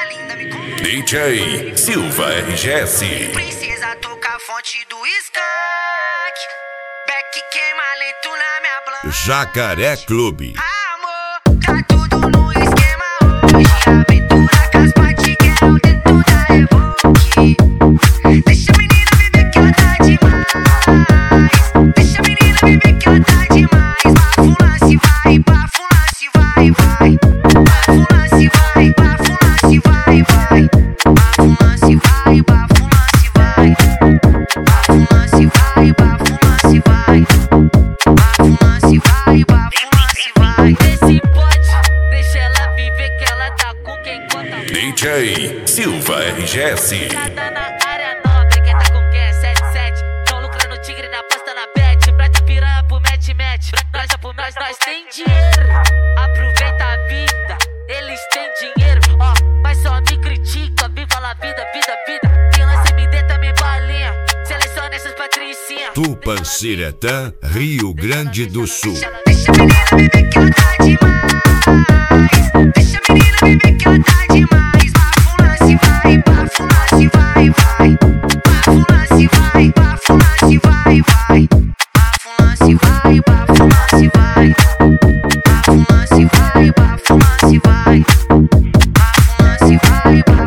DJ Silva RGS. Princesa toca a fonte do skunk. Beck queima lento na minha blanca. Jacaré Clube. Amor, tá tudo no esquema hoje. Aventura com as patinhas, quero dentro da Evoque. Deixa a menina viver que ela tá demais. Deixa a menina viver que ela tá demais. Bafula-se vai, bafula-se vai, vai. Bafula-se vai, bafula-se vai, vai. Bafula-se vai, bafula-se vai. Bafula-se vai, bafula-se vai. Bafula-se vai, bafula-se vai. Esse pode, deixa ela viver que ela tá com quem conta. DJ Silva RGS. Tá na área nobre, quem tá com quem é 77. Tão lucrando tigre na pasta na bet. Pra te piranha pro match. Nós já pro nós tem dinheiro. Aproveita a vida, eles têm dinheiro. Ó, mas só me critica, viva la vida, vida, vida. Tem lance MD também balinha. Seleciona essas patricinhas. Tupanciretã, Rio Grande do Sul. Deixa a menina viver que ela tá demais. Deixa a menina viver que ela tá demais. Bafula-se vai, bafula-se vai, vai. Bafula-se vai, bafula-se vai, vai. Bafula-se vai, bafula-se vai. Bafula-se vai, bafula-se vai. Bafula-se vai, bafula-se vai.